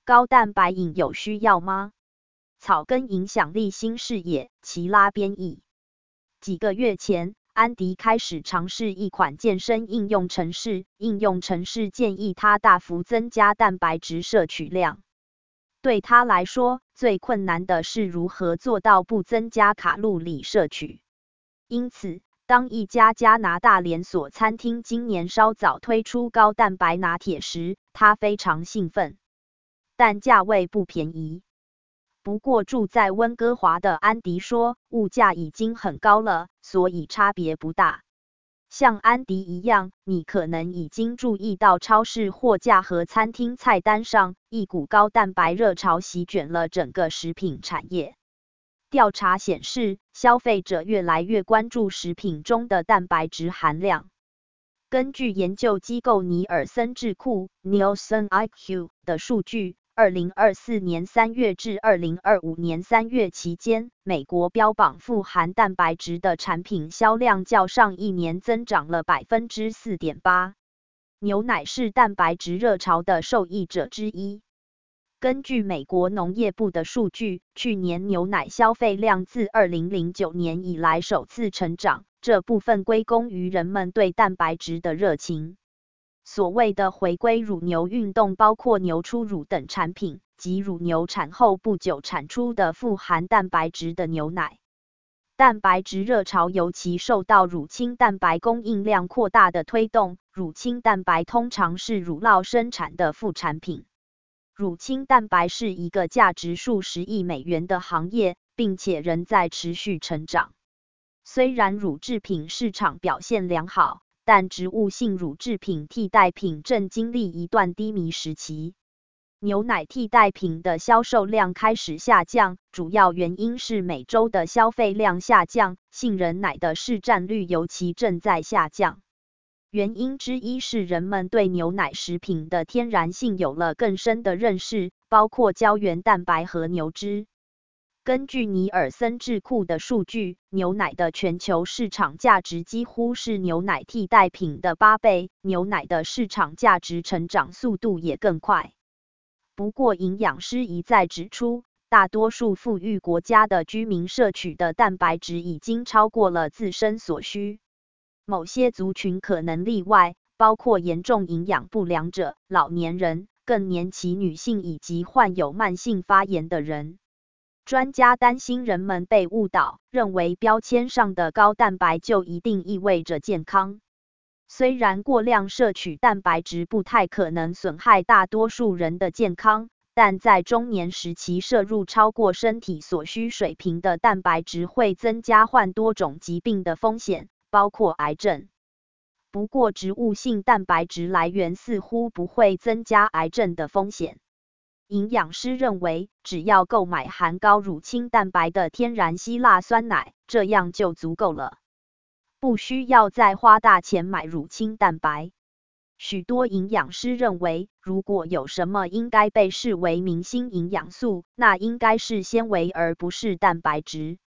高蛋白饮有需要吗？草根影响力新视野，齐拉编译。几个月前，安迪开始尝试一款健身应用程式，应用程式建议他大幅增加蛋白质摄取量。对他来说，最困难的是如何做到不增加卡路里摄取。因此，当一家加拿大连锁餐厅今年稍早推出高蛋白拿铁时，他非常兴奋。但价位不便宜。不过住在温哥华的安迪说，物价已经很高了，所以差别不大。像安迪一样，你可能已经注意到超市货架和餐厅菜单上，一股高蛋白热潮席卷了整个食品产业。调查显示，消费者越来越关注食品中的蛋白质含量。根据研究机构尼尔森智库 （Nielsen IQ） 的数据，2024年3月至2025年3月期间，美国标榜富含蛋白质的产品销量较上一年增长了 4.8%。牛奶是蛋白质热潮的受益者之一。根据美国农业部的数据，去年牛奶消费量自2009年以来首次成长，这部分归功于人们对蛋白质的热情。所谓的回归乳牛运动包括牛初乳等产品，及乳牛产后不久产出的富含蛋白质的牛奶。蛋白质热潮尤其受到乳清蛋白供应量扩大的推动，乳清蛋白通常是乳酪生产的副产品。乳清蛋白是一个价值数十亿美元的行业，并且仍在持续成长。虽然乳制品市场表现良好，但植物性乳制品替代品正经历一段低迷时期。牛奶替代品的销售量开始下降，主要原因是美洲的消费量下降，杏仁奶的市占率尤其正在下降。原因之一是人们对牛奶食品的天然性有了更深的认识，包括胶原蛋白和牛脂。根据尼尔森智库的数据，牛奶的全球市场价值几乎是牛奶替代品的8倍，牛奶的市场价值成长速度也更快。不过，营养师一再指出，大多数富裕国家的居民摄取的蛋白质已经超过了自身所需。某些族群可能例外，包括严重营养不良者、老年人、更年期女性以及患有慢性发炎的人。专家担心人们被误导，认为标签上的高蛋白就一定意味着健康。虽然过量摄取蛋白质不太可能损害大多数人的健康，但在中年时期摄入超过身体所需水平的蛋白质会增加患多种疾病的风险，包括癌症。不过，植物性蛋白质来源似乎不会增加癌症的风险。营养师认为，只要购买含高乳清蛋白的天然希腊酸奶，这样就足够了，不需要再花大钱买乳清蛋白。许多营养师认为，如果有什么应该被视为明星营养素，那应该是纤维而不是蛋白质。